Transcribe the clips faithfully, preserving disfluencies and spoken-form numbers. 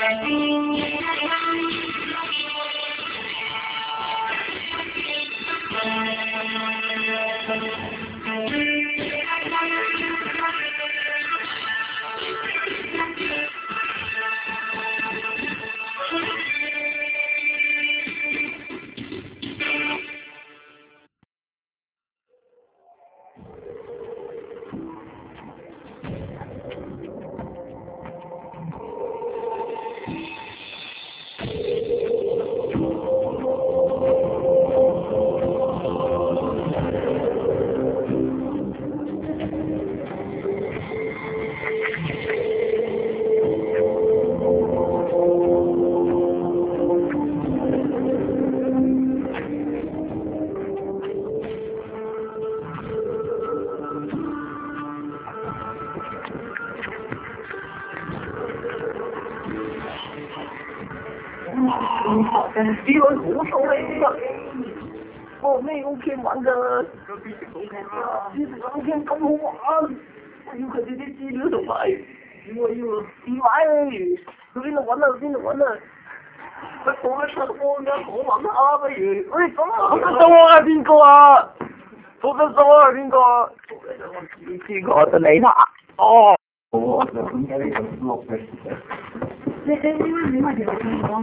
比我无所谓的，我没有骗玩的，其实昨天咁好玩，我要佢哋啲資料同埋，我要電話去邊度揾啊？邊度揾啊？佢報得出我嘅，我揾下不如，喂咁啊！報得到我係邊個啊？報得到我係邊個啊？邊個就你啦？哦。我就點解你咁落嘅？你你你你咪條線講。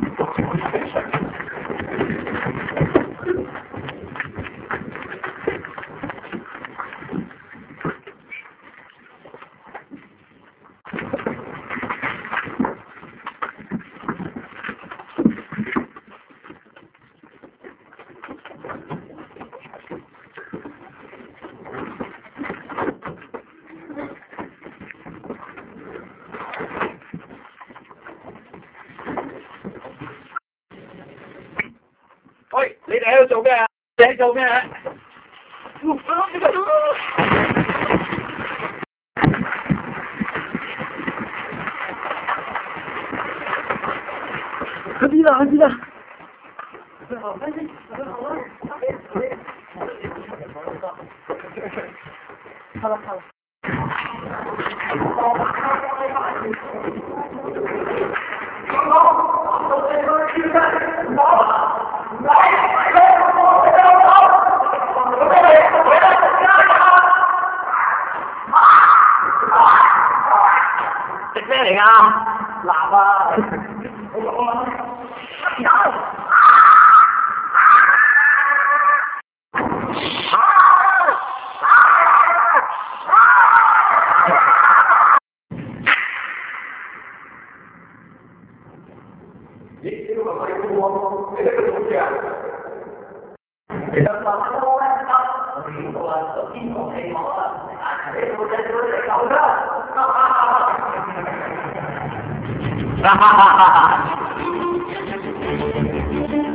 喂，你哋喺度做咩啊？你喺做咩啊？快啲啦，快啲啦！好了好了。食咩嚟㗎？臘啊！哈哈哈哈哈！